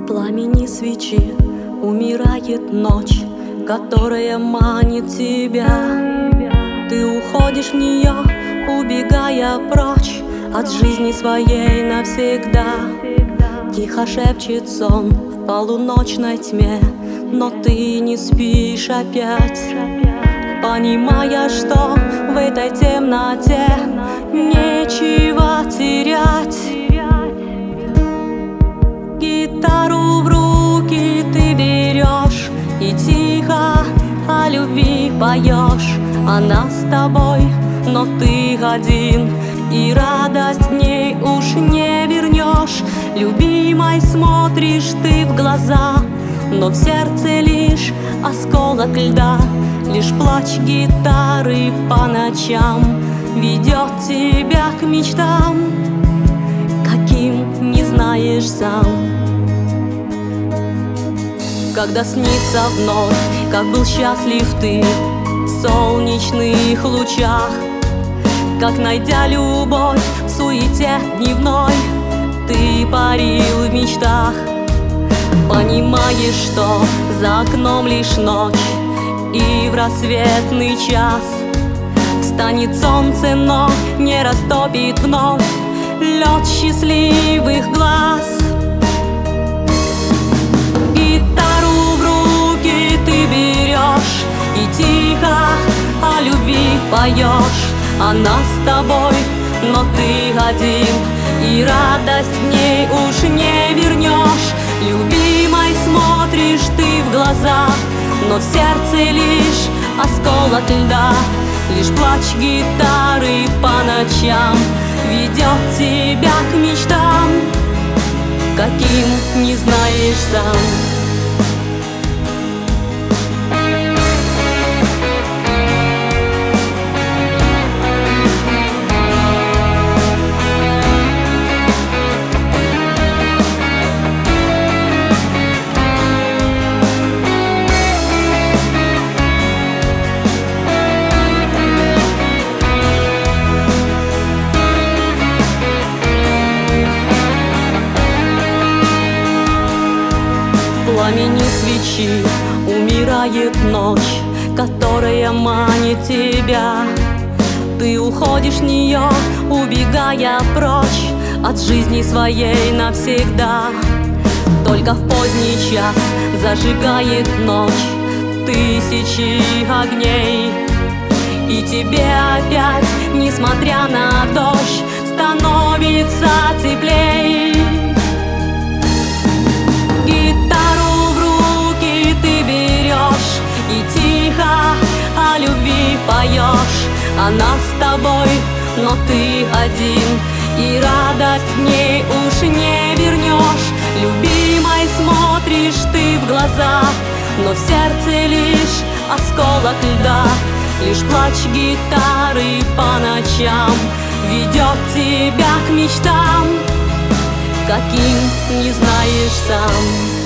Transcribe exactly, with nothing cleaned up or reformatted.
пламени свечи умирает ночь, которая манит тебя. Ты уходишь в нее, убегая прочь от жизни своей навсегда. Тихо шепчет сон в полуночной тьме, но ты не спишь опять, понимая, что в этой темноте нечего терять. Гитару в руки ты берешь и тихо о любви поешь. Она с тобой, но ты один, и радость в ней уж не вернешь. Любимой смотришь ты в глаза, но в сердце лишь осколок льда. Лишь плач гитары по ночам ведет тебя к мечтам, каким не знаешь сам. Когда снится вновь, как был счастлив ты в солнечных лучах, как, найдя любовь в суете дневной, ты парил в мечтах. Понимаешь, что за окном лишь ночь, и в рассветный час встанет солнце, но не растопит вновь лед счастливых глаз. Гитару в руки ты берешь и тихо о любви поешь. Она с тобой, но ты один, и радость в ней уж не вернешь. Любимой смотришь ты в глаза, но в сердце лишь осколок льда. Лишь плач гитары по ночам ведет тебя к мечтам, каким не знаешь сам. Пламени свечи умирает ночь, которая манит тебя. Ты уходишь в нее, убегая прочь от жизни своей навсегда. Только в поздний час зажигает ночь тысячи огней, и тебе опять, несмотря на дождь, становится теплей. О любви поешь. Она с тобой, но ты один, и радость в ней уж не вернешь. Любимой смотришь ты в глаза, но в сердце лишь осколок льда. Лишь плач гитары по ночам ведет тебя к мечтам, каким не знаешь сам.